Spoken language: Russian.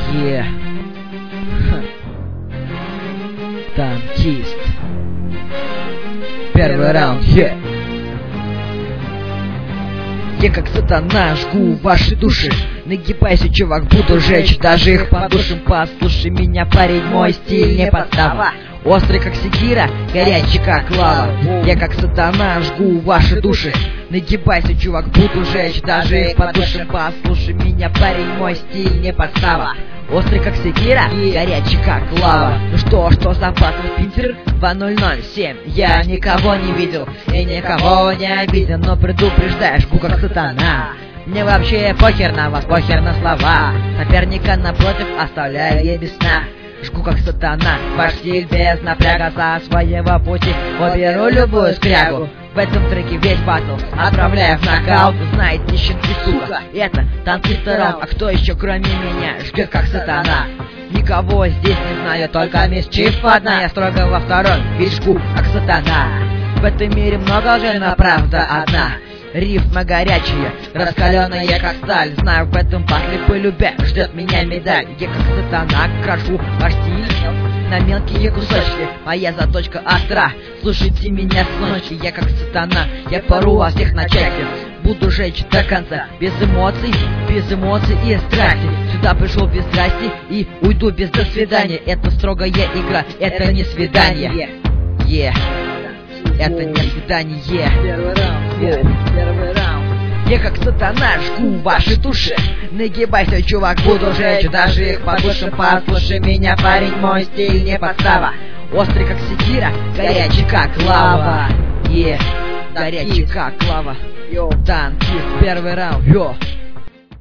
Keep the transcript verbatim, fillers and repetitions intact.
Е. Танкист. Первый раунд. Е. Я как сатана жгу ваши души. Нагибайся, чувак, буду жечь даже их по душам. Послушай меня, парень, мой стиль не подстава. Острый как секира, горячий как лава. Я как сатана жгу ваши души. Нагибайся, чувак, буду жечь даже их по душам. Послушай меня, парень, мой стиль не подстава. Острый как секира, горячий как лава. Ну что, что за батл Питер? два ноль ноль семь. Я никого не видел и никого не обидел, но предупреждаю, жгу как сатана. Мне вообще похер на вас, похер на слова. Соперника напротив оставляю ей без сна. Жгу как сатана, ваш стиль без напряга. Со своего пути уберу любую скрягу. В этом треке весь батл отправляю в нокаут. Знаете, щенки, сука, это танкист раунд. А кто еще кроме меня жгет как сатана? Никого здесь не знаю, только мисс Чиф одна. Я строго во второй, ведь жгу как сатана. В этом мире много лжи, но правда одна. Рифмы горячие, раскаленные как сталь. Знаю, в этом батле по любе ждет меня медаль. Я как сатана крашу ваш стиль на мелкие кусочки. Моя заточка остра, слушайте меня с ночи. Я как сатана, я пору во всех на части. Буду жечь до конца, без эмоций, без эмоций и страсти. Сюда пришел без страсти и уйду без до свидания. Это строгая игра, это не свидание. Е. Это не свидание. Первый раунд, yeah. Первый раунд. Я как сатана жгу ваши души. Нагибайся, чувак, буду жечь даже их по душам. Послушай меня, парень, мой стиль не подстава. Острый как секира, горячий как лава. Е, горячий как лава. Танкист, первый раунд. Йо.